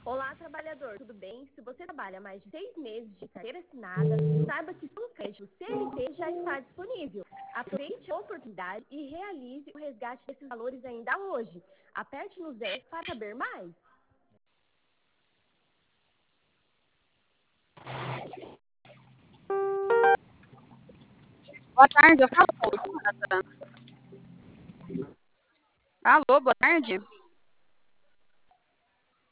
Olá, trabalhador, tudo bem? Se você trabalha mais de 6 meses de carteira assinada, saiba que seu crédito CLT já está disponível. Aproveite a oportunidade e realize o resgate desses valores ainda hoje. Aperte no 0 para saber mais. Boa tarde, eu falo com o Jonathan. Alô, boa tarde.